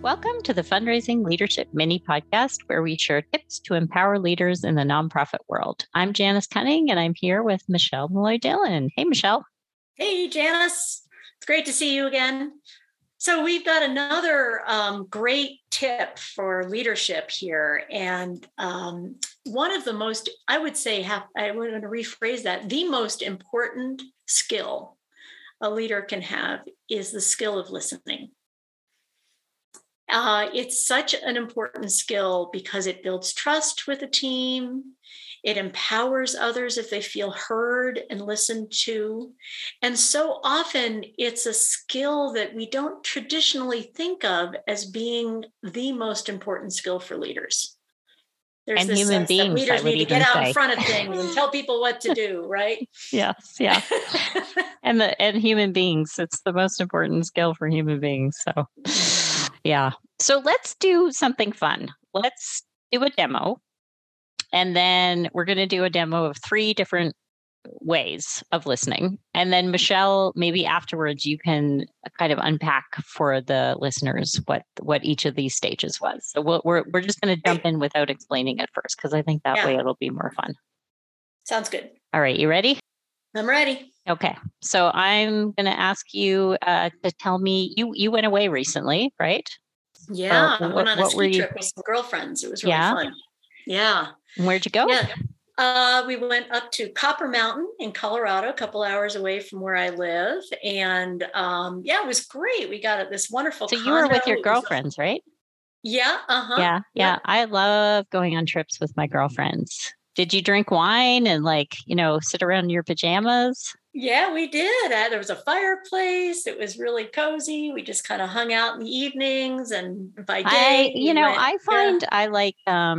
Welcome to the Fundraising Leadership Mini Podcast, where we share tips to empower leaders in the nonprofit world. I'm Janice Cunning, and I'm here with Michelle Malloy-Dillon. Hey, Michelle. Hey, Janice. It's great to see you again. So we've got another great tip for leadership here. And one of the most, I would say, I want to rephrase that, the most important skill a leader can have is the skill of listening. It's such an important skill because it builds trust with a team. It empowers others if they feel heard and listened to. And so often it's a skill that we don't traditionally think of as being the most important skill for leaders. There's and this human sense beings, that leaders need to get out in front of things and tell people what to do, right? Yes, yeah. and human beings, it's the most important skill for human beings. So, yeah. So let's do something fun. Let's do a demo. And then we're going to do a demo of 3 different ways of listening. And then Michelle, maybe afterwards, you can kind of unpack for the listeners what each of these stages was. So we're just going to jump in without explaining it first, because I think that way it'll be more fun. Sounds good. All right. You ready? I'm ready. Okay. So I'm going to ask you to tell me, you went away recently, right? Yeah. I went on a ski trip with some girlfriends. It was really fun. Yeah. Where'd you go? Yeah. We went up to Copper Mountain in Colorado, a couple hours away from where I live. And it was great. We got this wonderful condo. You were with your girlfriends, right? Yeah. Uh-huh. Yeah. I love going on trips with my girlfriends. Did you drink wine and sit around in your pajamas? Yeah, we did. There was a fireplace. It was really cozy. We just kind of hung out in the evenings, and by day, I find I like,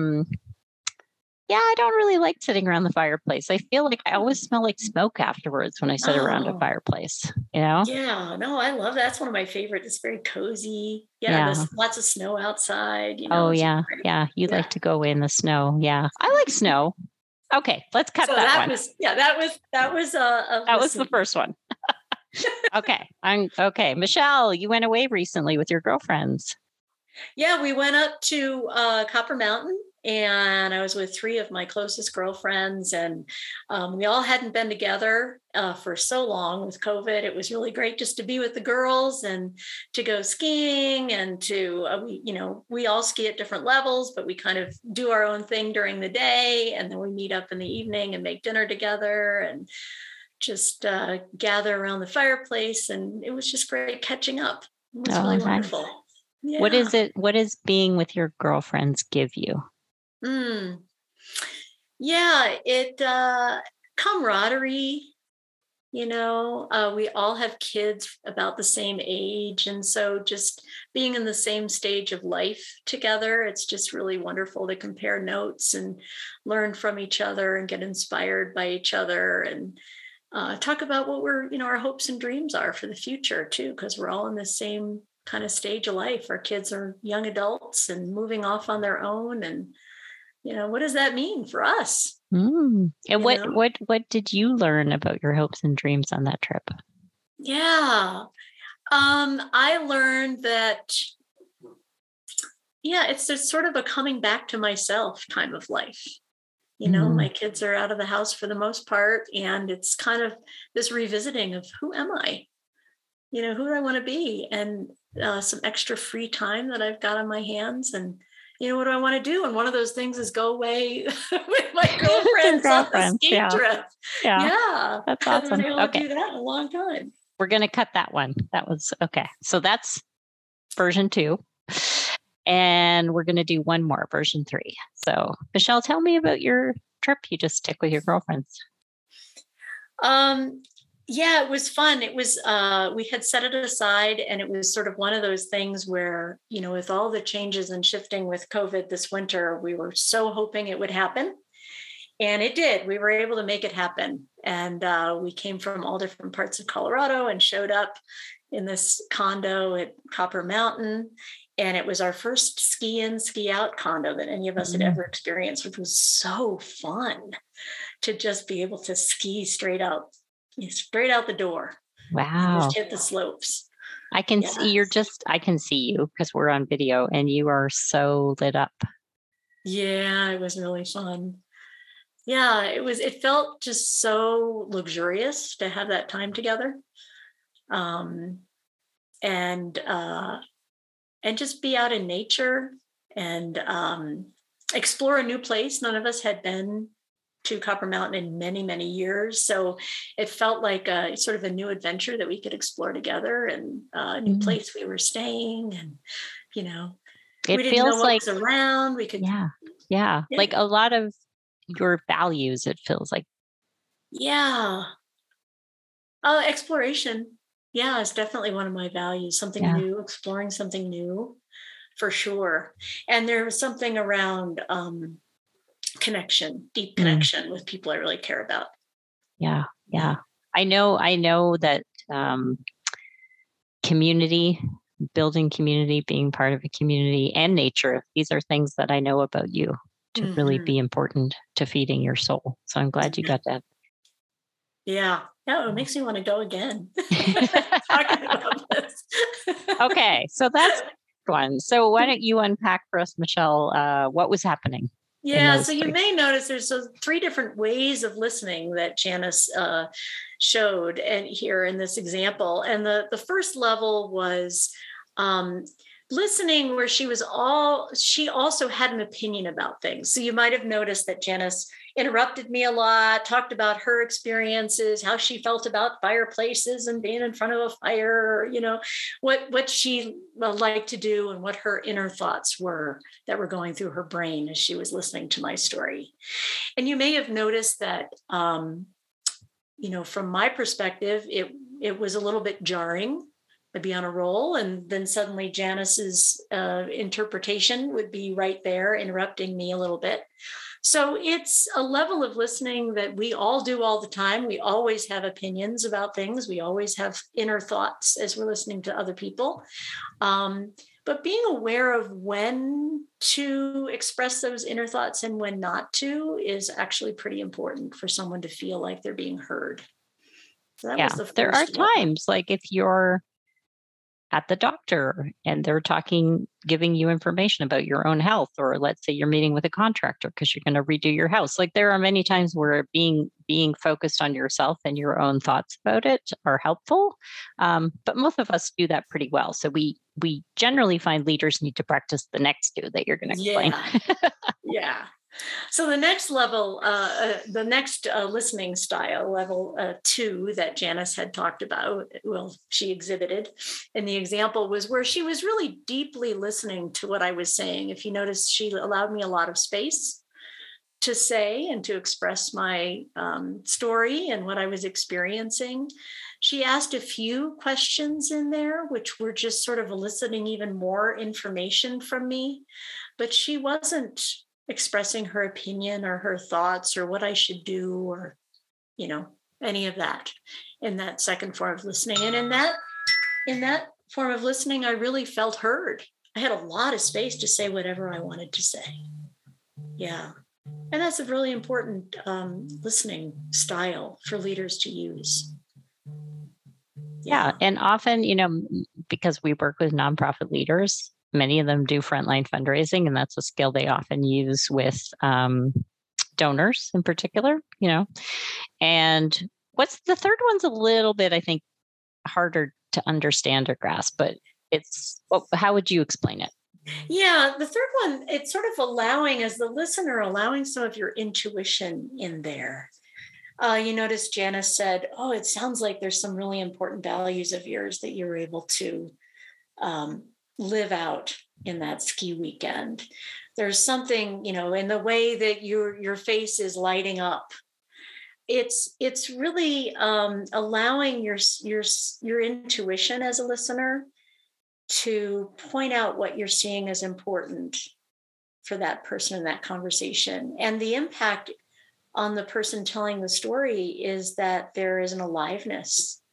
I don't really like sitting around the fireplace. I feel like I always smell like smoke afterwards when I sit around a fireplace, Yeah, no, I love that. That's one of my favorites. It's very cozy. Yeah. There's lots of snow outside. Yeah. You like to go in the snow. Yeah. I like snow. Okay, let's cut that one. That was the first one. Okay. Michelle, you went away recently with your girlfriends. Yeah, we went up to Copper Mountain, and I was with 3 of my closest girlfriends, and we all hadn't been together for so long with COVID. It was really great just to be with the girls and to go skiing, and to we all ski at different levels, but we kind of do our own thing during the day, and then we meet up in the evening and make dinner together and just gather around the fireplace, and it was just great catching up. It was really wonderful. Yeah. What is being with your girlfriends give you? Yeah, camaraderie, we all have kids about the same age. And so just being in the same stage of life together, it's just really wonderful to compare notes and learn from each other and get inspired by each other, and talk about what our hopes and dreams are for the future too, because we're all in the same kind of stage of life. Our kids are young adults and moving off on their own, and what does that mean for us? And what did you learn about your hopes and dreams on that trip? Yeah, I learned that it's just sort of a coming back to myself time of life. My kids are out of the house for the most part, and it's kind of this revisiting of who am I? Who do I want to be? And some extra free time that I've got on my hands, and what do I want to do? And one of those things is go away with my girlfriends on the ski trip. Yeah, that's awesome. I haven't been able to do that in a long time. We're going to cut that one. That was okay. So that's version 2, and we're going to do one more, version 3. So Michelle, tell me about your trip you just took with your girlfriends. Yeah, it was fun. It was, we had set it aside, and it was sort of one of those things where, with all the changes and shifting with COVID this winter, we were so hoping it would happen. And it did. We were able to make it happen. And we came from all different parts of Colorado and showed up in this condo at Copper Mountain. And it was our first ski in, ski out condo that any of us had ever experienced, which was so fun to just be able to ski straight out the door. Wow. Just hit the slopes. I can see I can see you because we're on video and you are so lit up. Yeah, it was really fun. Yeah, it felt just so luxurious to have that time together. Um, and just be out in nature and explore a new place. None of us had been to Copper Mountain in many, many years. So it felt like a sort of a new adventure that we could explore together, and a new place we were staying. And, we didn't know what was around. We could. Yeah. Like a lot of your values, it feels like. Yeah. Exploration. Yeah, it's definitely one of my values. Something new, exploring something new, for sure. And there was something around connection, deep connection with people I really care about. Yeah. I know that community, building community, being part of a community, and nature, these are things that I know about you to really be important to feeding your soul. So I'm glad you got that. Yeah. It makes me want to go again. Talking about this. Okay. So that's one. So why don't you unpack for us, Michelle, what was happening? Yeah. So you may notice there's 3 different ways of listening that Janice showed and here in this example. And the first level was listening where she also had an opinion about things. So you might have noticed that Janice interrupted me a lot, talked about her experiences, how she felt about fireplaces and being in front of a fire, what she liked to do and what her inner thoughts were that were going through her brain as she was listening to my story. And you may have noticed that, from my perspective, it was a little bit jarring. I'd be on a roll, and then suddenly Janice's interpretation would be right there, interrupting me a little bit. So it's a level of listening that we all do all the time. We always have opinions about things. We always have inner thoughts as we're listening to other people. But being aware of when to express those inner thoughts and when not to is actually pretty important for someone to feel like they're being heard. So that was the first there are times like if you're at the doctor and they're giving you information about your own health, or let's say you're meeting with a contractor because you're going to redo your house. Like there are many times where being focused on yourself and your own thoughts about it are helpful. But most of us do that pretty well. So we generally find leaders need to practice the next 2 that you're going to explain. Yeah. So the next level, the next listening style, level 2 that Janice had talked about, she exhibited in the example, was where she was really deeply listening to what I was saying. If you notice, she allowed me a lot of space to say and to express my story and what I was experiencing. She asked a few questions in there, which were just sort of eliciting even more information from me, but she wasn't expressing her opinion or her thoughts or what I should do or, any of that in that second form of listening. And in that form of listening, I really felt heard. I had a lot of space to say whatever I wanted to say. Yeah. And that's a really important listening style for leaders to use. Yeah. And often, because we work with nonprofit leaders, many of them do frontline fundraising, and that's a skill they often use with donors in particular, And what's the third one's a little bit, I think, harder to understand or grasp, but how would you explain it? Yeah, the third one, it's sort of allowing, as the listener, allowing some of your intuition in there. You notice Janice said, it sounds like there's some really important values of yours that you're able to live out in that ski weekend. There's something, in the way that your face is lighting up. It's really allowing your intuition as a listener to point out what you're seeing as important for that person in that conversation. And the impact on the person telling the story is that there is an aliveness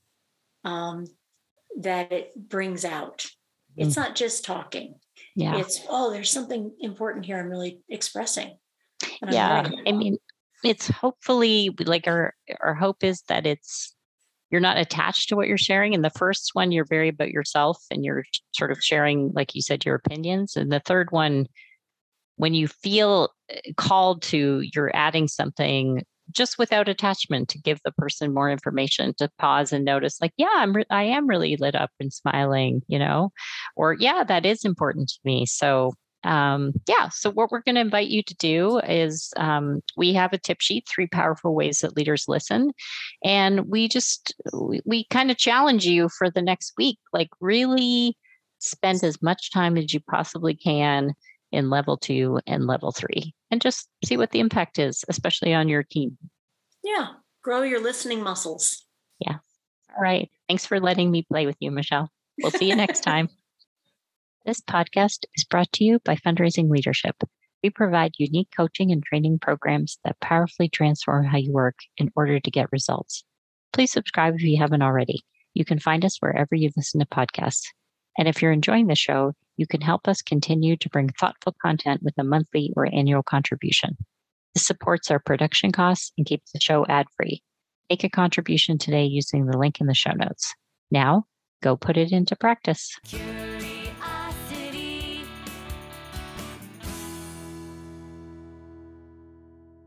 that it brings out. It's not just talking. Yeah. It's, there's something important here I'm really expressing. I mean, it's hopefully like our hope is that you're not attached to what you're sharing. In the first one, you're very about yourself and you're sort of sharing, like you said, your opinions. And the third one, when you feel called to, you're adding something just without attachment to give the person more information, to pause and notice, like, yeah, I am really lit up and smiling, or yeah, that is important to me. So so what we're going to invite you to do is we have a tip sheet, 3 powerful ways that leaders listen. And we kind of challenge you for the next week, like really spend as much time as you possibly can in level 2 and level 3, and just see what the impact is, especially on your team. Yeah. Grow your listening muscles. Yeah. All right. Thanks for letting me play with you, Michelle. We'll see you next time. This podcast is brought to you by Fundraising Leadership. We provide unique coaching and training programs that powerfully transform how you work in order to get results. Please subscribe if you haven't already. You can find us wherever you listen to podcasts. And if you're enjoying the show, you can help us continue to bring thoughtful content with a monthly or annual contribution. This supports our production costs and keeps the show ad-free. Make a contribution today using the link in the show notes. Now, go put it into practice.